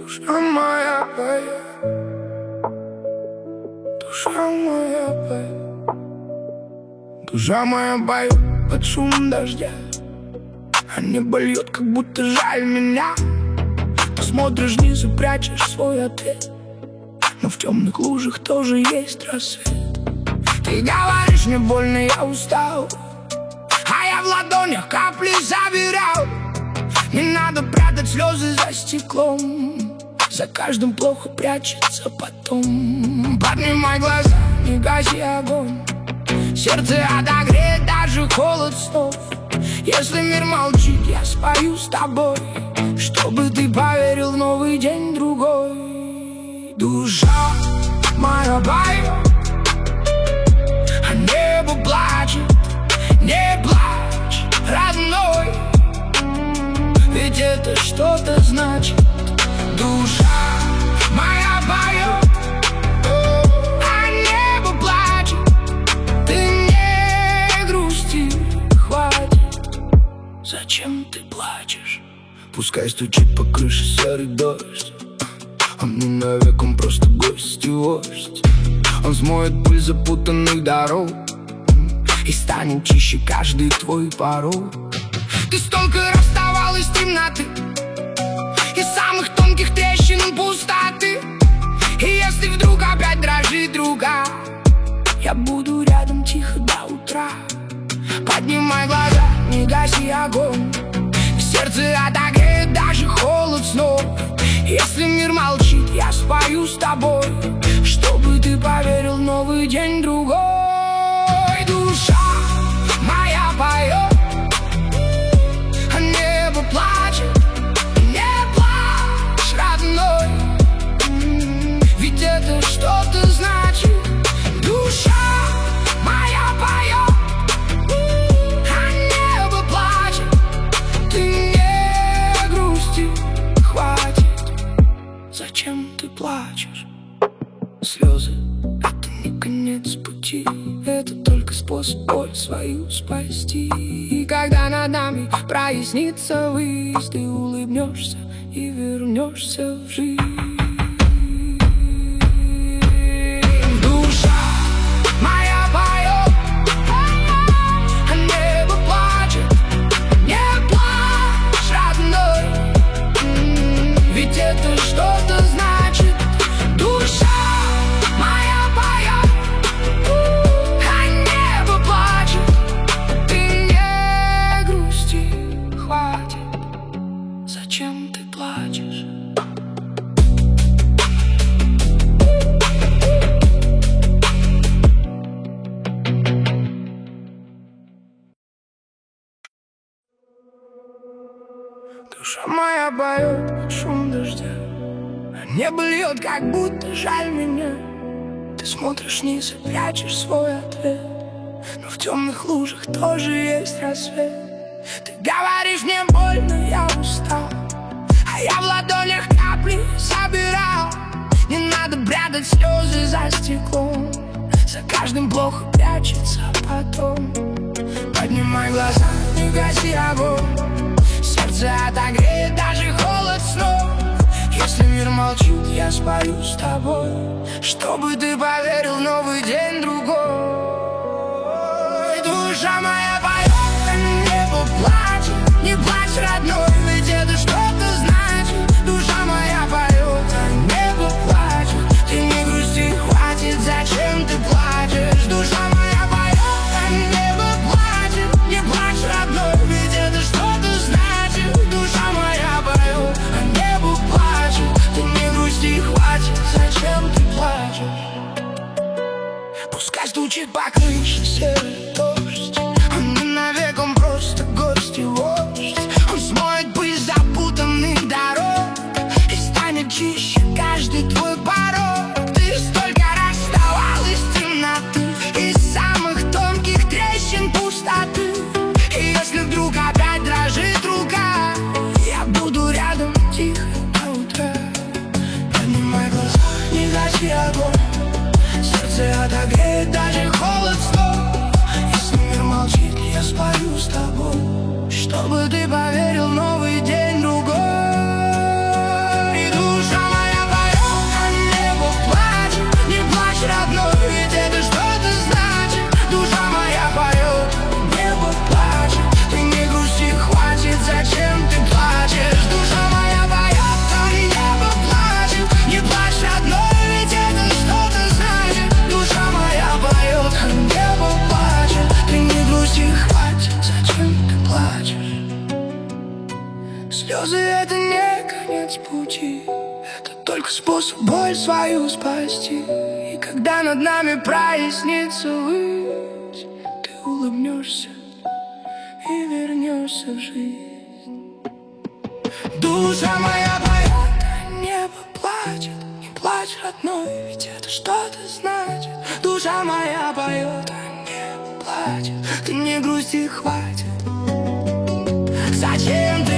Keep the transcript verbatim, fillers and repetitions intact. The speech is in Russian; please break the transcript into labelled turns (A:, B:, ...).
A: Душа моя поет, душа моя поет, душа моя поет под шум дождя, а небо льет, как будто жаль меня. Ты смотришь вниз и прячешь свой ответ, но в темных лужах тоже есть рассвет. Ты говоришь, мне больно, я устал, а я в ладонях капли забирал. Не надо прятать слезы за стеклом, за каждым плохо прячется потом. Поднимай глаза, не гаси огонь, сердце отогреет даже холод снов. Если мир молчит, я спою с тобой, чтобы ты поверил в новый день другой. Душа моя поет, а небо плачет. Не плачь, родной, ведь это что-то значит. Душа моя поет, а небо плачет. Ты не грусти, хватит. Зачем ты плачешь? Пускай стучит по крыше серый дождь, он не навек, он просто гость и вождь. Он смоет пыль запутанных дорог и станет чище каждый твой порог. Ты столько расставалась с темноты и самых тонких трещин пустоты. И если вдруг опять дрожит рука, я буду рядом тихо до утра. Поднимай глаза, не гаси огонь, сердце отогреет даже холод снов. Если мир молчит, я спою с тобой, чтобы ты поверил в новый день другой. Душа моя поет, а небо плачет. Не плачь, родной, ведь это что-то значит. Душа моя поет, а небо плачет. Ты не грусти, хватит. Зачем ты плачешь? Слезы — это не конец пути, это только способ боль свою спасти. И когда над нами прояснится выезд, ты улыбнешься и вернешься в жизнь. Душа моя поет, а небо плачет. Не плачь, родной, ведь это что-то значит. Душа моя поет, а небо плачет. Ты не грусти, хватит. Зачем ты плачешь? Душа моя поет под шум дождя, а небо льет, как будто жаль меня. Ты смотришь вниз и прячешь свой ответ, но в темных лужах тоже есть рассвет. Ты говоришь, мне больно, я устал, а я в ладонях капли собирал. Не надо прятать слезы за стеклом, за каждым плохо прячется потом. Поднимай глаза, не гаси огонь, сердце отогреет даже холод снов. Если мир молчит, я спою с тобой, чтобы ты поверил в новый день другой. Душа моя поет, а небо плачет. Не плачь, родной, ведь это что-то значит. Душа моя поет, а небо плачет. Ты не грусти, хватит, зачем ты плачешь? Душа моя поет, а небо плачет. Не плачь, родной, ведь это что-то значит. Душа моя поет, а небо плачет. Ты не грусти, хватит, зачем ты плачешь? Пускай стучит по крыше серый дождь, он не навек, он просто гость и вождь. Он смоет пыль запутанных дорог и станет чище каждый твой порог. Ты столько расставалась с темноты из самых тонких трещин пустоты. И если вдруг опять дрожит рука, я буду рядом тихо до утра. Поднимай глаза, не гаси огонь, сердце отогреет даже холод снов. Если мир молчит, я спою с тобой, чтобы ты поверил в новый день другой. И душа способ боль свою спасти. И когда над нами прояснится высь, ты улыбнешься и вернешься в жизнь. Душа моя поет, а небо плачет. Не плачь, родной, ведь это что-то значит. Душа моя поет, а небо плачет. Ты не грусти, хватит. Зачем ты